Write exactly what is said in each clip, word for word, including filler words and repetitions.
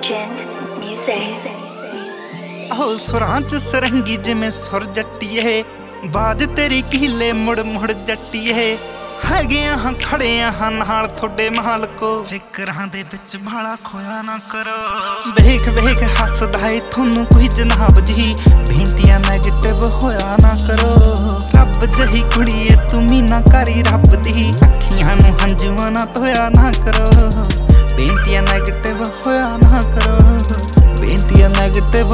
Legend Music। ਆਹੋ ਸੁਰਾਂ ਚ ਸਰੰਗੀ ਜਿਵੇਂ ਸੁਰ ਜੱਟੀਏ, ਬਾਜ ਤੇਰੀ ਕੀਲੇ ਮੁੜ ਮੁੜ ਜੱਟੀਏ। ਹੈਗੇ ਹਾਂ ਖੜੇ ਹਾਂ ਨਾਲ ਤੁਹਾਡੇ ਮਾਲਕੋ, ਫਿਕਰਾਂ ਦੇ ਵਿੱਚ ਬਾਲਾ ਖੋਇਆ ਨਾ ਕਰੋ। ਵੇਖ ਵੇਖ ਹੱਸਦਾ ਏ ਤੁਹਾਨੂੰ ਕੋਈ ਜਨਾਬ ਜੀ, ਬੇਨਤੀਆਂ ਨੈਗੇਟਿਵ ਹੋਇਆ ਨਾ ਕਰੋ। ਰੱਬ ਜਹੀ ਕੁੜੀਏ ਤੂੰ ਮੀਨਾਕਾਰੀ ਰੱਬ ਦੀ, ਅੱਖੀਆਂ ਨੂੰ ਹੰਝੂਆਂ ਨਾ ਧੋਇਆ ਨਾ ਕਰੋ। ਬੇਨਤੀਆਂ ਨੈਗੇਟਿਵ ਹੋਇਆ ਨਾ ਕਰੋ, ਬੇਨਤੀਆਂ ਨੈਗੇਟਿਵ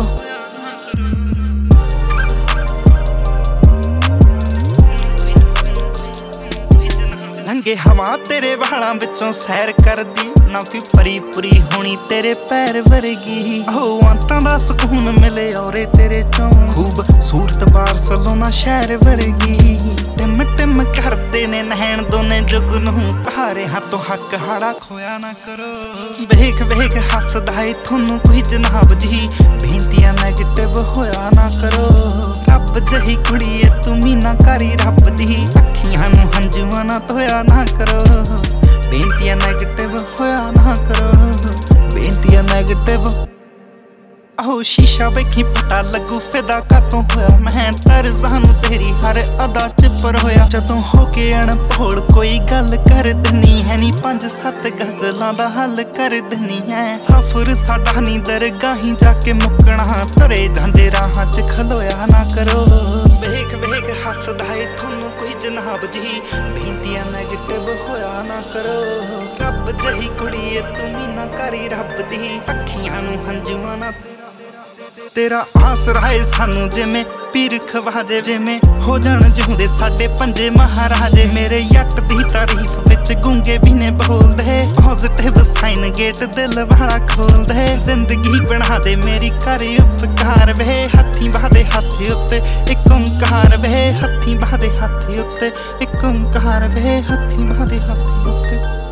ਲੰਘੇ ਹਵਾ ਤੇਰੇ ਵਾਲਾਂ ਵਿੱਚੋਂ ਸੈਰ ਕਰਦੀ, ਨਾ ਕੋਈ ਪਰੀ ਪੁਰੀ ਹੋਣੀ ਤੇਰੇ ਪੈਰ ਵਰਗੀ। ਆਹੋ ਅੰਤਾਂ ਦਾ ਸਕੂਨ ਮਿਲੇ ਔਰੇ ਤੇਰੇ ਚੋਂ, ਖੂਬ ਸੂਰਤ ਬਾਰਸਲੋਨਾ ਸ਼ਹਿਰ ਵਰਗੀ। ਟਿਮ ਟਿਮ ਕਰਦੇ ਨੇ ਨੈਣ ਦੋਨੇ ਜੁਗ ਨੂੰ, ਕਹਾਰੇ ਹੱਥੋਂ ਹੱਕ ਹਾੜਾ ਖੋਇਆ ਨਾ ਕਰੋ। ਵੇਖ ਵੇਖ ਹੱਸਦਾ ਏ ਤੁਹਾਨੂੰ ਕੋਈ ਜਨਾਬ ਜੀ, ਬੇਨਤੀਆਂ ਨੈਗੇਟਿਵ ਹੋਇਆ ਨਾ ਕਰੋ। ਰੱਬ ਜਹੀ ਕੁੜੀਏ ਤੂੰ ਮੀਨਾਕਾਰੀ ਰੱਬ ਦੀ, ਅੱਖੀਆਂ ਨੂੰ ਹੰਝੂਆਂ ਨਾ ਧੋਇਆ ਨਾ ਕਰੋ। ਬੇਨਤੀਆਂ ਨੈਗੇਟਿਵ ਹੋਇਆ ਨਾ ਕਰੋ, ਬੇਨਤੀਆਂ ਨੈਗੇਟਿਵ। ਆਹੋ ਸ਼ੀਸ਼ਾ ਵੇਖੀ ਪਤਾ ਲੱਗੂ ਫਿਦਾ ਕਾਤੋਂ ਹੋਇਆ ਮੈਂ, ਤਰਜ਼ਾਂ ਨੂੰ ਤੇਰੀ ਹਰ ਅਦਾ ਚ ਪਰ ਹੋਇਆ। ਜਦੋਂ ਹੋ ਕੇ ਅਣਭੋਲ ਕੋਈ ਗੱਲ ਕਰ ਦਿੰਨੀ ਹੈ ਨੀ, ਪੰਜ ਸੱਤ ਗਜ਼ਲਾਂ ਦਾ ਹੱਲ ਕਰ ਦਿੰਨੀ ਹੈ। ਸਫ਼ਰ ਸਾਡਾ ਨੀ ਦਰਗਾਹੀਂ ਜਾ ਕੇ ਮੁੱਕਣਾ, ਤਰੇ ਜਾਂਦੇ ਰਾਹਾਂ ਚ ਖਲੋਇਆ ਨਾ ਕਰੋ। ਵੇਖ ਵੇਖ ਹੱਸਦਾ ਏ ਤੁਹਾਨੂੰ ਕੋਈ ਜਨਾਬ ਜੀ, ਬੇਨਤੀਆਂ ਨੈਗੇਟਿਵ ਹੋਇਆ ਨਾ ਕਰੋ। ਰੱਬ ਜਹੀ ਕੁੜੀਏ ਤੂੰ ਮੀਨਾਕਾਰੀ ਰੱਬ ਦੀ, ਅੱਖੀਆਂ ਨੂੰ ਹੰਝੂਆਂ ਨਾ ਤੇਰਾ ਆਸਰਾ ਏ ਸਾਨੂੰ ਜਿਵੇਂ ਪੀਰ ਖਵਾਜੇ, ਜਿਵੇਂ ਹੋ ਜਾਣ ਜਿਉਂਦੇ ਸਾਡੇ ਪੰਜੇ ਮਹਾਰਾਜੇ। ਮੇਰੇ ਜੱਟ ਦੀ ਤਾਰੀਫ ਵਿੱਚ ਗੂੰਗੇ ਵੀ ਨੇ ਬੋਲਦੇ, ਪੋਜ਼ਿਟਿਵ ਸਾਈਨ ਗੇਟ ਦਿਲ ਵਾਲਾ ਖੋਲਦੇ। ਜ਼ਿੰਦਗੀ ਬਣਾ ਦੇ ਮੇਰੀ ਕਰ ਉਪਕਾਰ ਵੇ, ਹੱਥੀਂ ਬਾਦੇ ਹੱਥ ਉੱਤੇ ਇੱਕ ਓਂਕਾਰ ਵੇ, ਹੱਥੀਂ ਬਾਦੇ ਹੱਥ ਉੱਤੇ ਇੱਕ ਓਂਕਾਰ ਵੇ, ਹੱਥੀਂ ਬਾਦੇ ਹੱਥ ਉੱਤੇ।